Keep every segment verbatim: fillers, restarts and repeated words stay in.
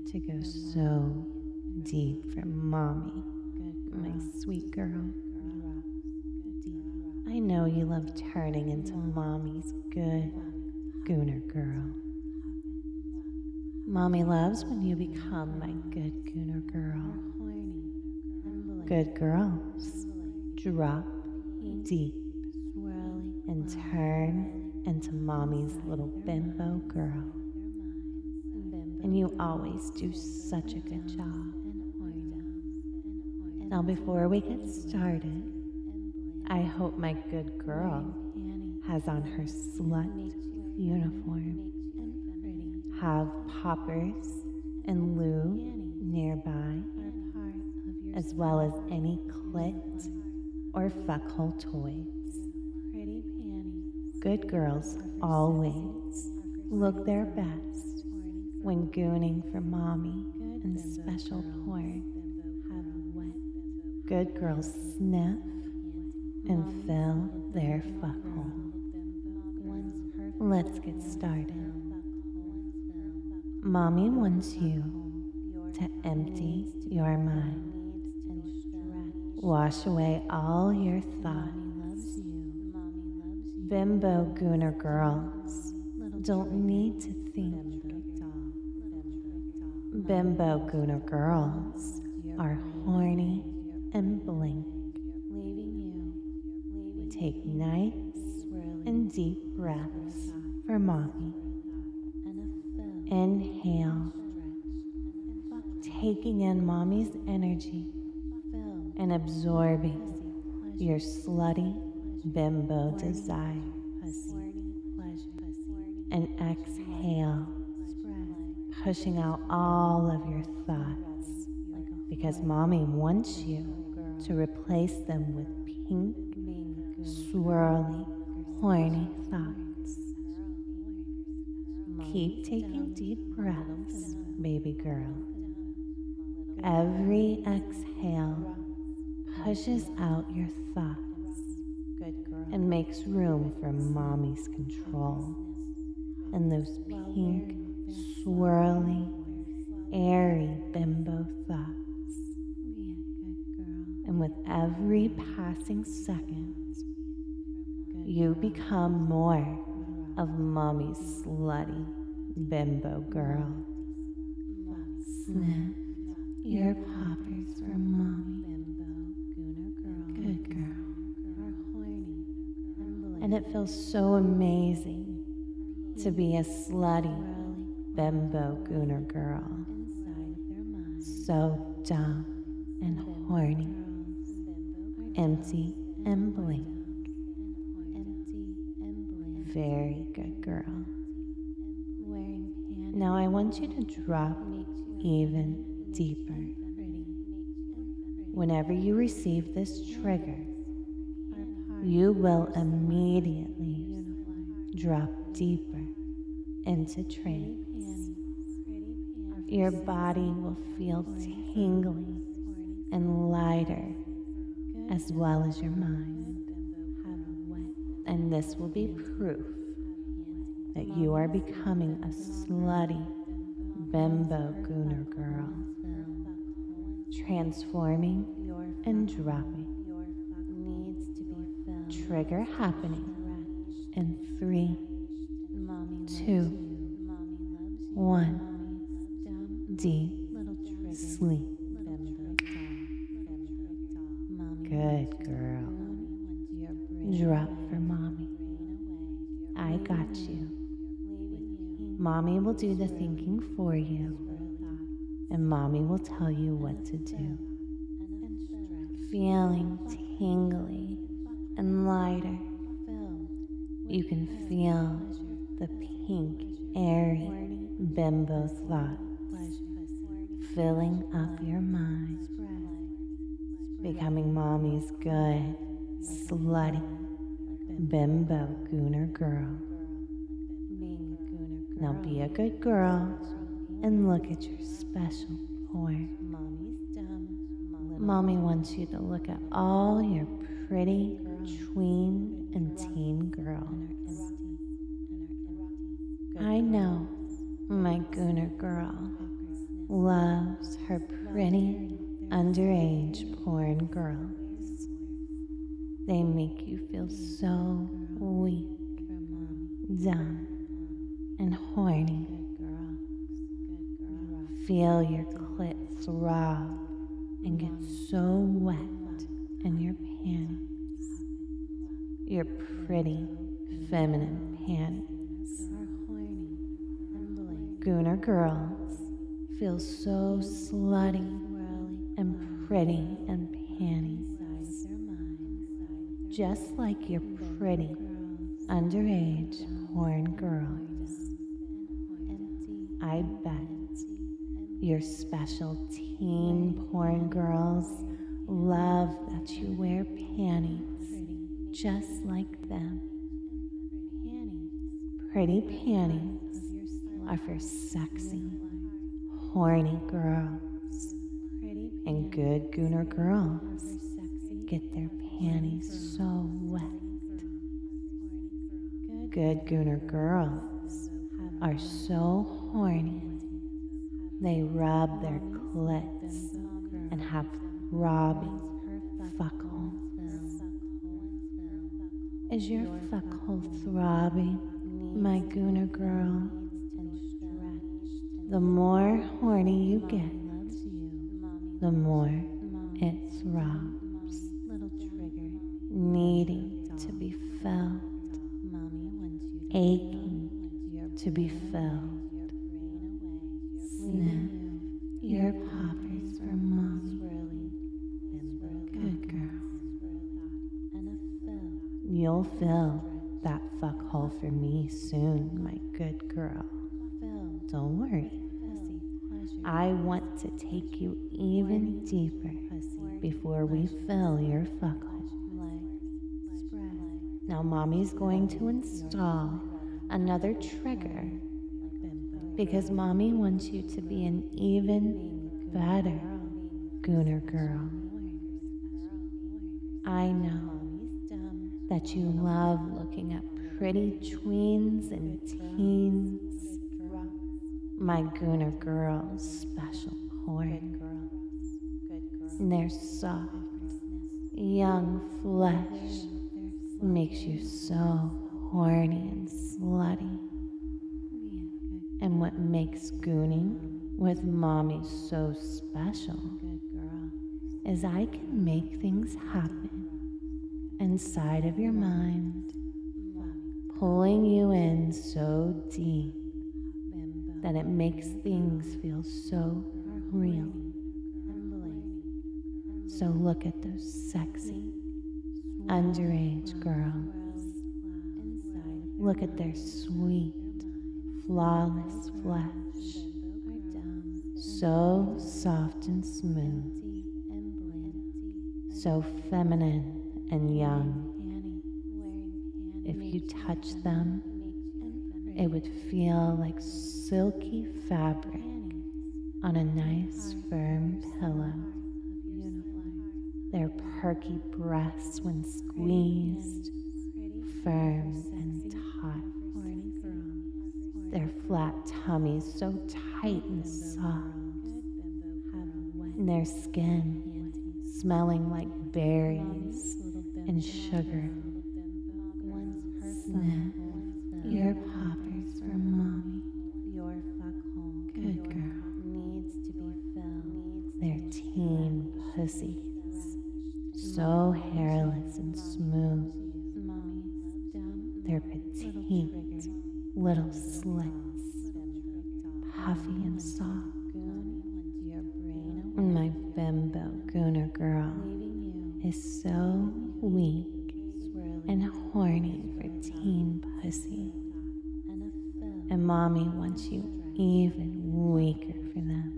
to go so deep for mommy, my sweet girl. I know you love turning into mommy's good Gooner girl. Mommy loves when you become my good Gooner girl. Good girls drop deep and turn into mommy's little bimbo girl. And you always do such a good job. Now before we get started, I hope my good girl has on her slut uniform. Have poppers and lube nearby, as well as any clit or fuckhole toys. Good girls always look their best when gooning for mommy and special porn. Good girls sniff and fill their fuckhole. Let's get started. Mommy wants you to empty your mind. Wash away all your thoughts. Bimbo Gooner girls don't need to think. Bimbo Gooner girls are horny and blink. Take nice and deep breaths for mommy. Inhale, taking in mommy's energy and absorbing your slutty bimbo desires. And exhale, pushing out all of your thoughts, because mommy wants you to replace them with pink, swirly, horny thoughts. Keep taking deep breaths, baby girl. Every exhale pushes out your thoughts and makes room for mommy's control and those pink, swirly, airy bimbo thoughts. And with every passing second, you become more of mommy's slutty bimbo girl. Sniff your poppers for mommy. Good girl. And it feels so amazing to be a slutty bimbo Gooner girl. So dumb and horny, empty and blink. Very good girl. Now I want you to drop even deeper. Whenever you receive this trigger, you will immediately drop deeper into trance. Your body will feel tingly and lighter, as well as your mind. And this will be proof that you are becoming a slutty bimbo Gooner girl, transforming and dropping. Trigger happening in three, two, one. Deep sleep. Good girl. Drop for mommy. I got you. Mommy will do the thinking for you, and mommy will tell you what to do. Feeling tingly and lighter, you can feel the pink, airy bimbo thoughts filling up your mind, becoming mommy's good, slutty bimbo Gooner girl. Now be a good girl and look at your special porn. Mommy wants you to look at all your pretty tween and teen girls. I know my Gooner girl Feel your clit throb and get so wet in your panties. Your pretty, feminine panties. Gooner girls feel so slutty and pretty in panties. Just like your pretty, underage porn girls. I bet your special teen porn girls love that you wear panties just like them. Pretty panties are for sexy, horny girls. And good gooner girls get their panties so wet. Good gooner girls are so horny they rub their clits and have throbbing fuckholes. Is your fuckhole throbbing, my gooner girl? The more horny you get, the more it throbs, needing to be filled, aching to be filled. Sniff your poppers for mommy. Good girl. You'll fill that fuckhole for me soon, my good girl. Don't worry. I want to take you even deeper before we fill your fuckhole. Now mommy's going to install another trigger because mommy wants you to be an even better gooner girl. I know that you love looking at pretty tweens and teens. My gooner girls special porn. And their soft, young flesh makes you so horny and slutty. And what makes gooning with mommy so special is I can make things happen inside of your mind, pulling you in so deep that it makes things feel so real. So look at those sexy, underage girls. Look at their sweet, flawless flesh, so soft and smooth, so feminine and young. If you touch them, it would feel like silky fabric on a nice firm pillow. Their perky breasts when squeezed, firm and taut. Their flat tummies so tight and soft. And their skin smelling like berries and sugar. Sniff your poppers for mommy. Good girl. They're teen pussies, so hairless and smooth. They're petite little slits, puffy and soft. And my bimbo gooner girl is so weak and horny for teen pussy. And mommy wants you even weaker for them.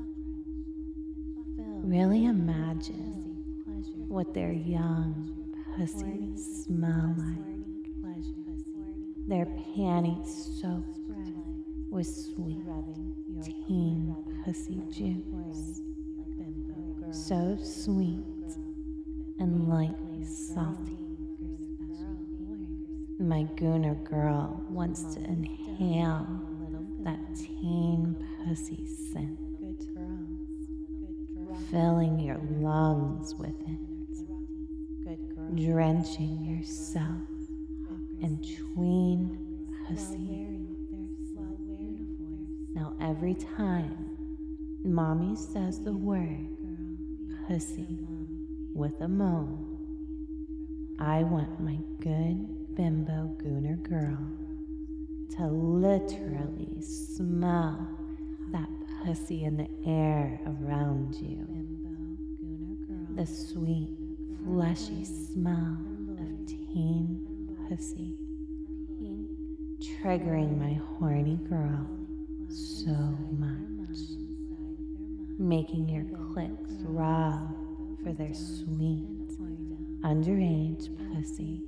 Really imagine what their young pussies smell like. Their panties soaked with sweet teen pussy juice. So sweet and lightly salty. My gooner girl wants to inhale that teen pussy scent, filling your lungs with it, drenching yourself in tween pussy. Now every time Mommy says the word pussy with a moan. I want my good bimbo gooner girl to literally smell that pussy in the air around you. The sweet, fleshy smell of teen pussy, triggering my horny girl so much, making your clit throb for their sweet, underage pussy.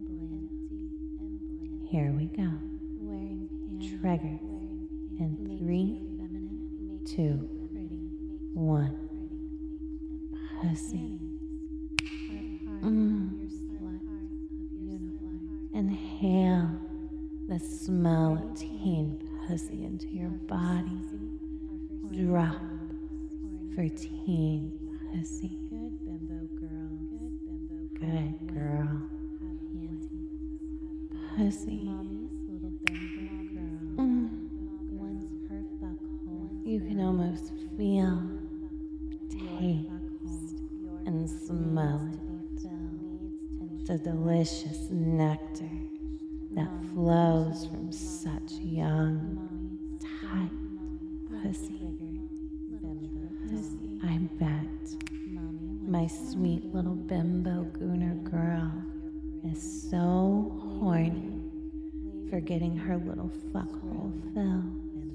Here we go. Trigger in three, two, one. Pussy. Mm. Inhale the smell of teen pussy into your body. Drop for teen pussy. Good girl. Pussy. Mm. You can almost feel, taste, and smell it. The delicious nectar that flows from such young, tight pussy. I bet my sweet little bimbo gooner girl is so horny for getting her little fuckhole filled.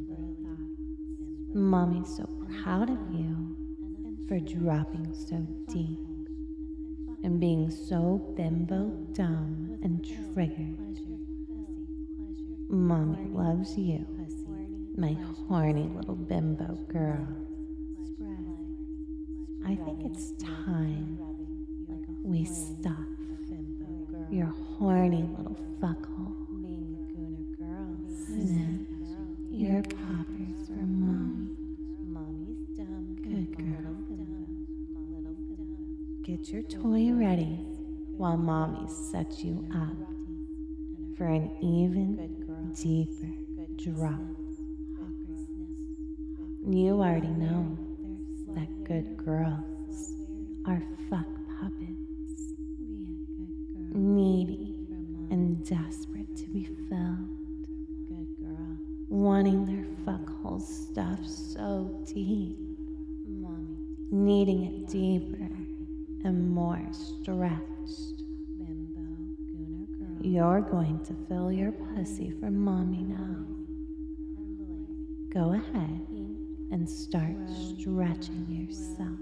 Mommy's so proud of you for dropping so deep and being so bimbo dumb and triggered. Mommy loves you, my horny little bimbo girl. I think it's time we stuff your horny little fuckhole. Snip your poppers for Mommy. Good girl. Get your toy ready while Mommy sets you up for an even deeper drop. You already know that good girls are fuck puppets, needy and desperate to be filled, wanting their fuck hole stuffed so deep, needing it deeper and more stretched. You're going to fill your pussy for Mommy now. Go ahead and start stretching yourself.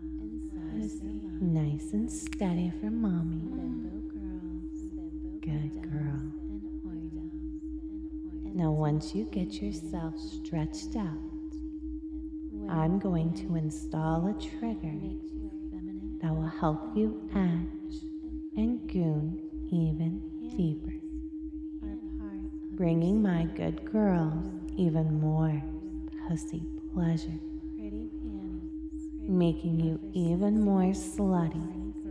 Nice and steady for Mommy. Good girl. Now once you get yourself stretched out, I'm going to install a trigger that will help you edge and goon even deeper, bringing my good girl even more pussy pleasure, making you even more slutty.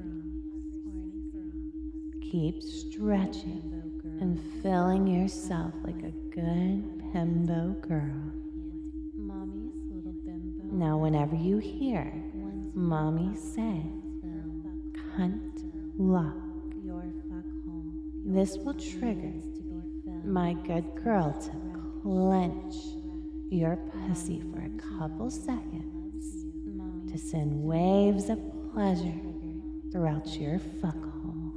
Keep stretching and filling yourself like a good bimbo girl. Now whenever you hear Mommy say, cunt lock, this will trigger my good girl to clench your pussy for a couple seconds to send waves of pleasure throughout your fuckhole,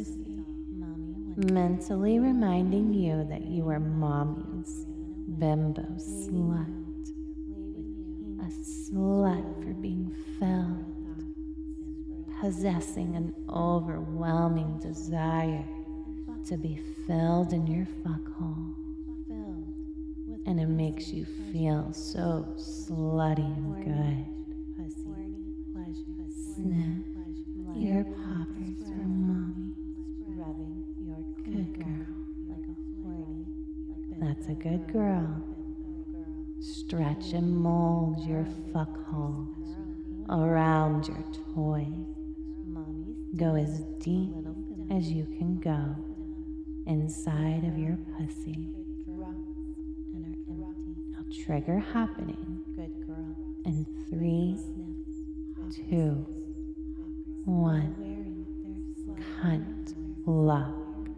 mentally reminding you that you are Mommy's bimbo slut, a slut for being filled, possessing an overwhelming desire to be filled in your fuckhole. And it makes you feel so slutty and good. Snip your poppers for Mommy. Good girl. That's a good girl. Stretch and mold your fuckhole around your toy. Go as deep as you can go inside of your pussy. Now trigger happening in two, one. Cunt lock.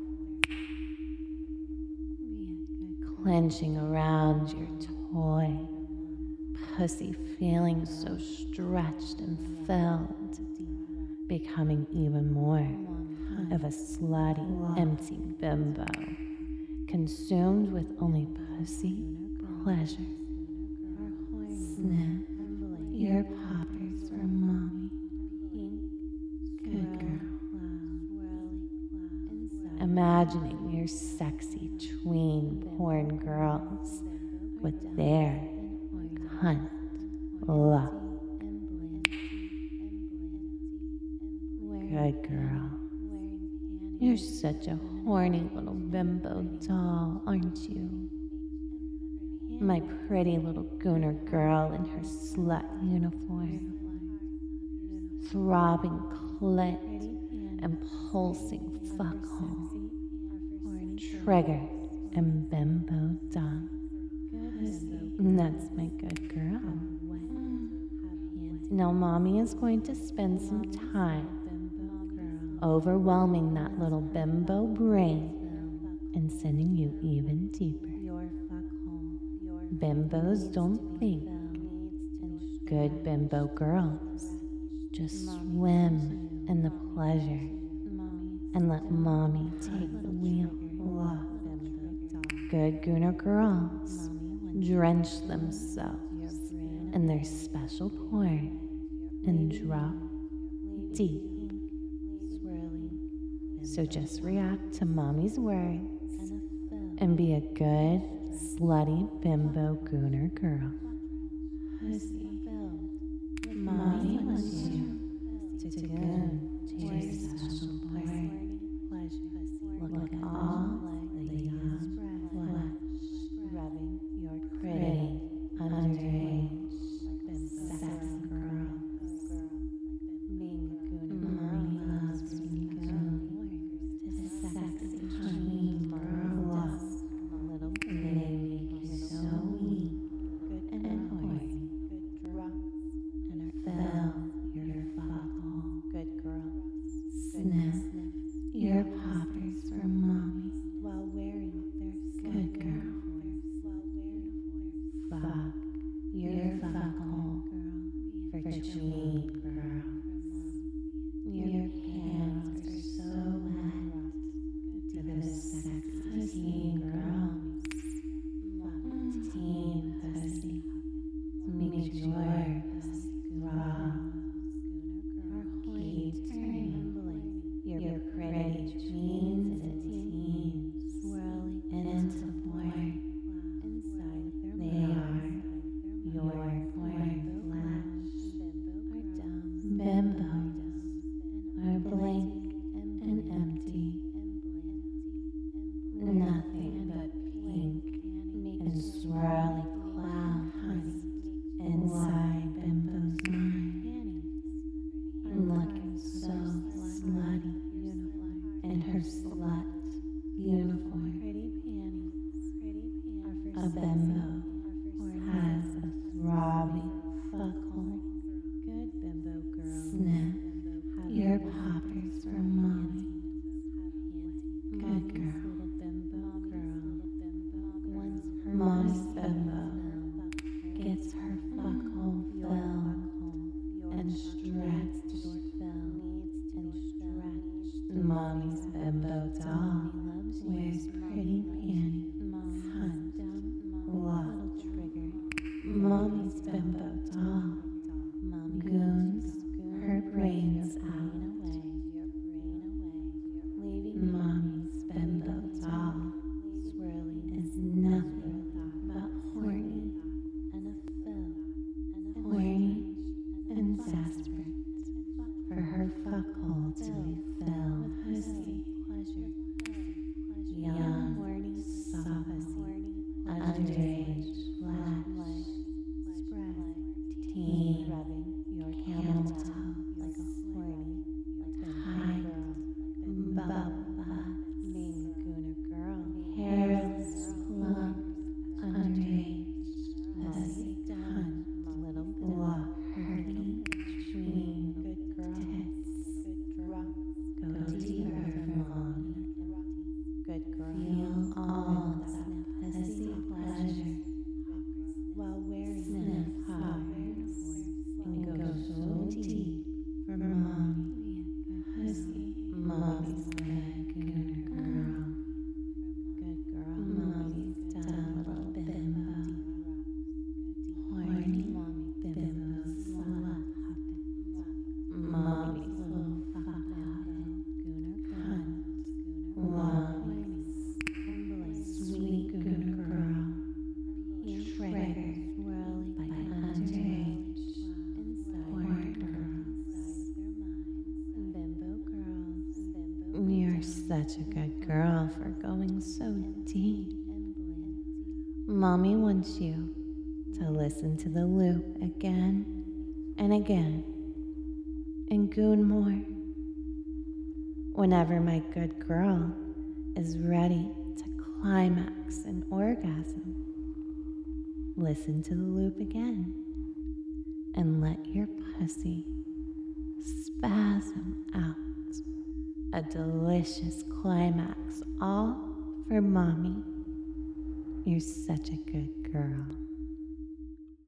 Clenching around your toy. Pussy feeling so stretched and filled. Becoming even more of a slutty, empty bimbo. Consumed with only pussy pleasure. Sniff your poppers for mommy. Good girl. Imagining your sexy tween porn girls with their cunt luck. Good girl. You're such a horny little bimbo doll, aren't you? My pretty little gooner girl in her slut uniform. Throbbing clit and pulsing fuckhole. Triggered and bimbo done. That's my good girl. Now mommy is going to spend some time overwhelming that little bimbo brain and sending you even deeper. Bimbos don't think. Good bimbo girls just swim in the pleasure and let mommy take the wheel. Good gooner girls drench themselves in their special porn and drop deep. So just react to mommy's words and be a good, slutty bimbo gooner girl. Mommy wants you to goon to your special pleasure. Look at all the young flesh rubbing your pretty, underage, sexy girls. Being a gooner, mommy loves being a goon to sexy tween girls. Little baby is so weak and horny. And fill your butthole. Good girls. Sniff your poppers for mommy while wearing their good girl. Fuck your fuckhole for tween girls. Your pants are so wet to the sexy teen girls. Teen pussy makes your pussy raw. Keep turning your pretty tweens and teens into porn. They are your porn flesh. Bimbos are blank and empty. Nothing but pink and swirly cloud hunt inside Bimbo's mind. Looking so slutty in her slut uniform. A bimbo has a throbbing fuckhole. Sniff your poppers for mommy. Good girl. Mommy's bimbo gets her fuckhole filled and stretched. Mommy's bimbo doll wears pretty panties. Cunt lock. Mommy's bimbo doll goons her brains out. Mommy's bimbo doll is nothing but horny, horny and desperate for her fuckhole to be filled. Pussy, young, soft, underage flesh, such a good girl for going so deep. Mommy wants you to listen to the loop again and again and goon more. Whenever my good girl is ready to climax an orgasm, listen to the loop again and let your pussy spasm out a delicious climax, all for mommy. You're such a good girl.